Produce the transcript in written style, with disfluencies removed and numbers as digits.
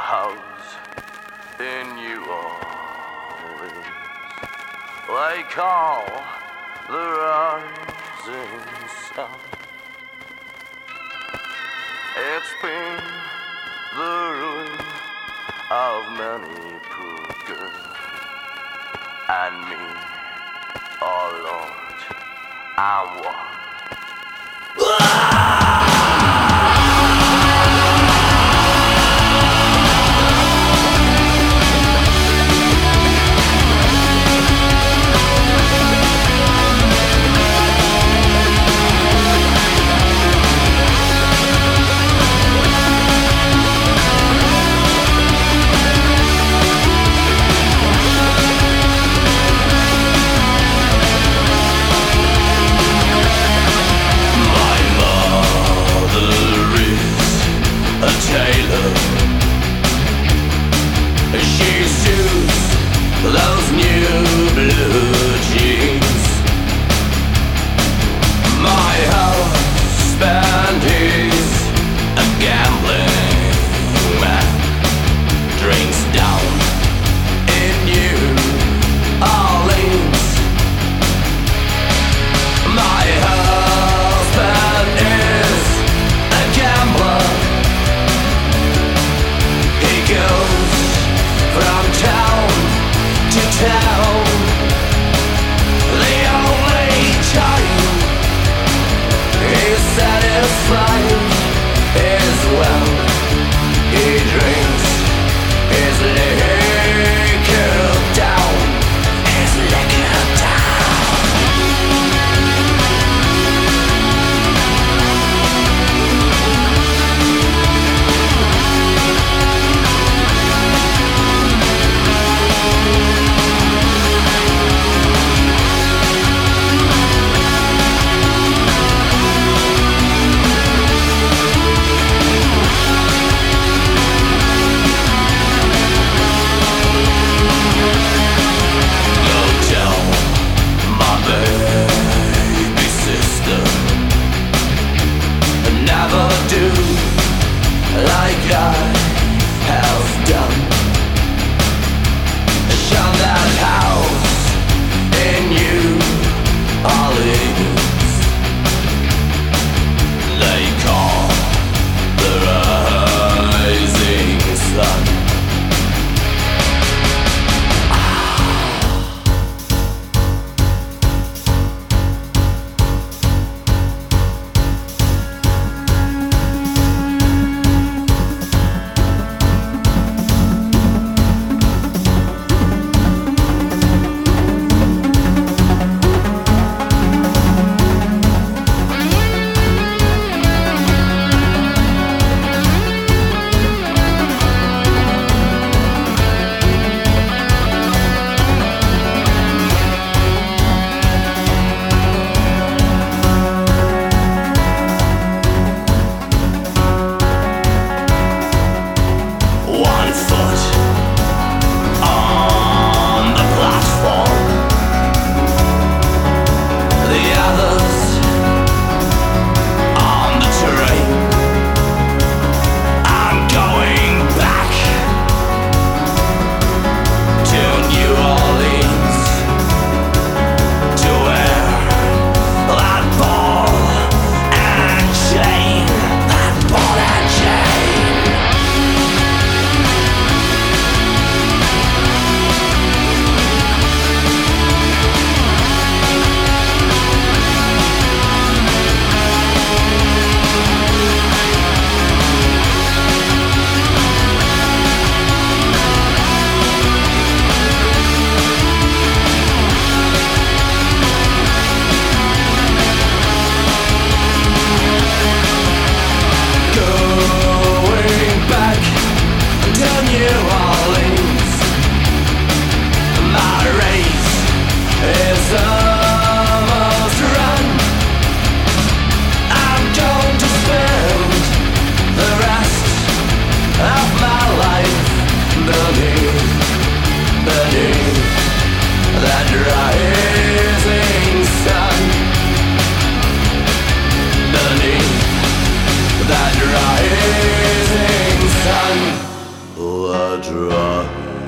house in New Orleans. They call the rising sun. It's been the ruin of many poor girls and me. Oh Lord, I'm one. Taylor, she suits those new blue jeans. My husband is a gambling man, drinks down in New Orleans. My husband is a gambler. Goes from town to town. The only time he's satisfied is when he drinks his liquor down. His liquor down. Never do like I have done. Shun that house in New Orleans. They call the rising sun. the dry